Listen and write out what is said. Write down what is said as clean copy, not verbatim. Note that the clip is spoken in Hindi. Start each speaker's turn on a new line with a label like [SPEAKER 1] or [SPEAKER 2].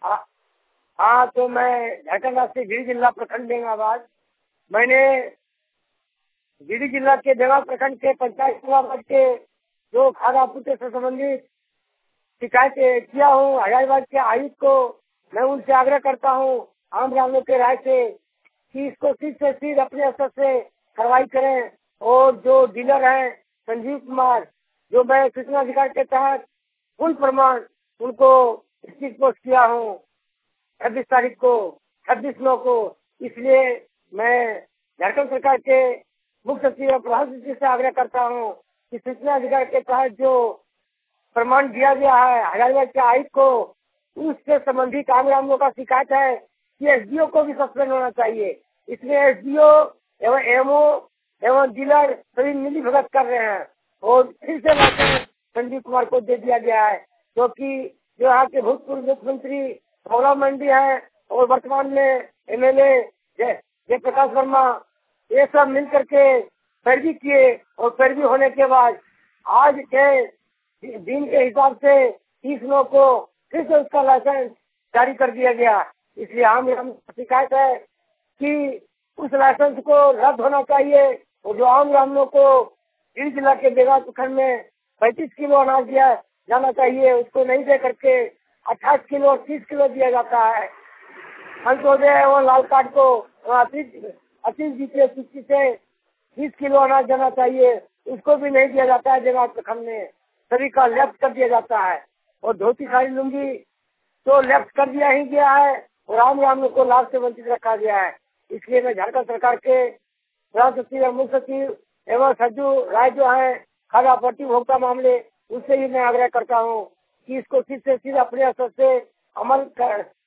[SPEAKER 1] हाँ हाँ, तो मैं झारखंड राज्य गिरिडीह जिला प्रखंड बेंगाबाद। मैंने गिरिडीह जिला के बेंगाबाद प्रखंड के पंचायत बेंगाबाद के जो खाद्य आपूर्ति से संबंधित शिकायत किया हूँ हजारीबाग के आयुक्त को। मैं उनसे आग्रह करता हूँ आम ग्रामीणों के राय से कि इसको सीध से सीध अपने स्तर से कार्रवाई करें। और जो डीलर हैं संजीव कुमार, जो मैं सूचना अधिकार के तहत पूर्ण प्रमाण उनको स्पीड पोस्ट किया हूँ 26 तारीख को 26/9 को। इसलिए मैं झारखंड सरकार के मुख्य सचिव और प्रधान सचिव से आग्रह करता हूँ कि सूचना अधिकार के तहत जो प्रमाण दिया गया है हजारीबाग के आयुक्त को, उससे संबंधित आम ग्रामीणों का शिकायत है कि एसडीओ को भी सस्पेंड होना चाहिए। इसमें एसडीओ एवं एमओ एवं डीलर सभी मिली भगत कर रहे हैं और फिर से लाइसेंस संजीव कुमार को दे दिया गया है, क्योंकि जो यहाँ के भूतपूर्व मुख्यमंत्री गौरव मंडी है और वर्तमान में एमएलए जयप्रकाश वर्मा, ये सब मिल करके पैरवी किए और पैरवी होने के बाद आज के दिन के हिसाब से 30/9 को फिर से उसका लाइसेंस जारी कर दिया गया। इसलिए हम शिकायत है कि उस लाइसेंस को रद्द होना चाहिए और जो आम ग्रामीणों को गिरिडीह जिला के बेंगाबाद प्रखंड में 35 किलो अनाज दिया जाना चाहिए, उसको नहीं दे करके 28 किलो और 30 किलो दिया जाता है। अंत्योदय एवं लाल कार्ड को 28 बीपीएल सूची से 30 किलो अनाज देना चाहिए, उसको भी नहीं दिया जाता है। बेंगाबाद प्रखंड में सभी का लेफ्ट कर दिया जाता है और धोती साड़ी लुंगी तो लेफ्ट कर दिया ही गया है और आम ग्रामीणों को लाभ से वंचित रखा गया है। इसलिए मैं झारखंड सरकार के प्रधान सचिव और मुख्य सचिव एवं सज्जू राय जो है खाद्य आपूर्ति उपभोक्ता मामले, उससे भी मैं आग्रह करता हूँ कि इसको सीधे से सीधे अपने स्तर से अमल कर